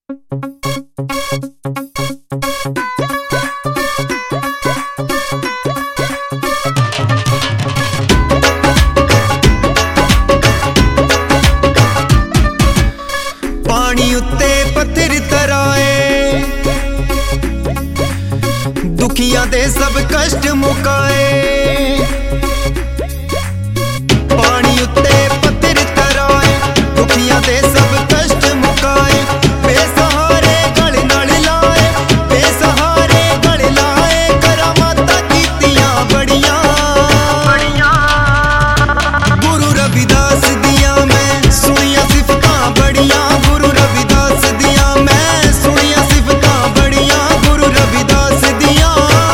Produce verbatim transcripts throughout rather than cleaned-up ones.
पानी उत्ते पत्थर तराए, दुखियां दे सब कष्ट मुकाए। पानी उत्ते पत्थर तराए, दुखियां दे सब कष्ट मुकाए। बेसहारे गल नाल लाए, बेसहारे गल लाए, करामातां कीतियां बड़ियां। गुरु रविदास दियां मैं सुनिया सिफतां बड़ियां, गुरु रविदास दियां मैं सुनिया सिफतां बड़ियां, गुरु रविदास दियां।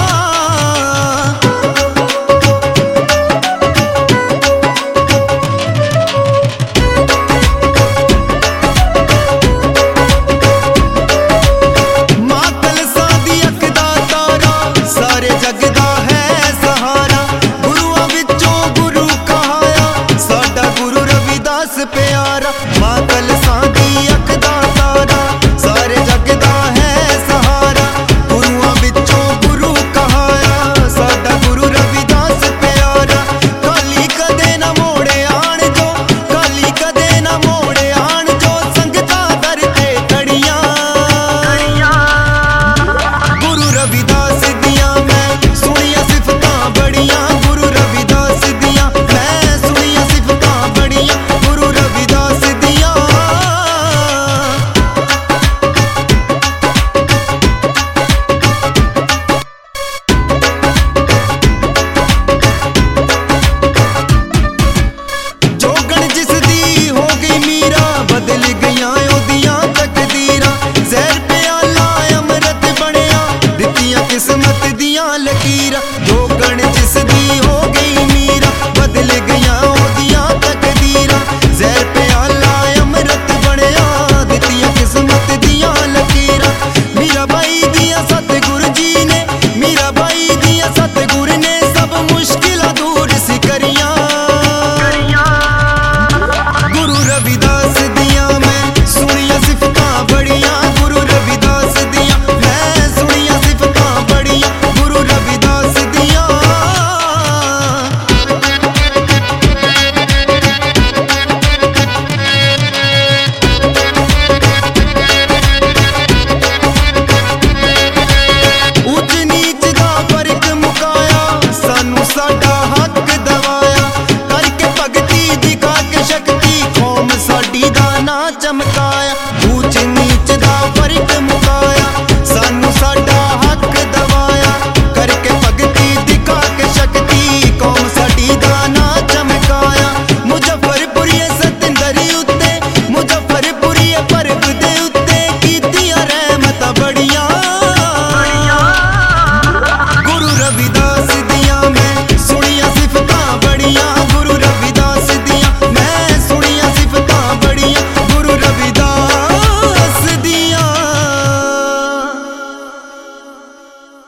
प्यारा मां कलसा दी अख दा तारा, सारे जग दा है सहारा। गुरुआं विचों गुरु कहाया, साडा गुरु रविदास प्यारा। काली कदे ना मोड़े आण जो, काली कदे ना मोड़े आण जो, संगतां दर ते खड़ियां। गुरु रविदास दियां मैं सुनिया सिफतां बड़ियां, गुरु रविदास दियां मैं सुनिया सिफतां बड़ियां, गुरु रविदास दियां। जोगण जिस दी हो गई मीरा, बदल गईयां ओदियां तकदीरां। जहर प्याला अमृत बनिया, दित्तियां किस्मत दियां लकीरां। जोगण जिस दी हो गई मीरा, बदल गईयां ओदियां तकदीरां। जहर प्याला अमृत बनिया, दित्तियां किस्मत दियां लकीरां। मीरा बाई दियां सतगुरु जी ने, मीरा बाई दियां सतगुरु ने, सब मुश्किलां दूर सी करियां। गुरु रविदास दियां मैं सुनिया सिफतां बड़ियां, गुरु रविदास दियां मैं सुनिया सिफतां बड़ियां, गुरु रविदास दियां। ऊंच नीच दा फर्क मुकाया, सानू साडा हक दवाया। करके भगती दिखा के शक्ति, कौम साडी दा नां चमकाया। ऊंच नीच दा फर्क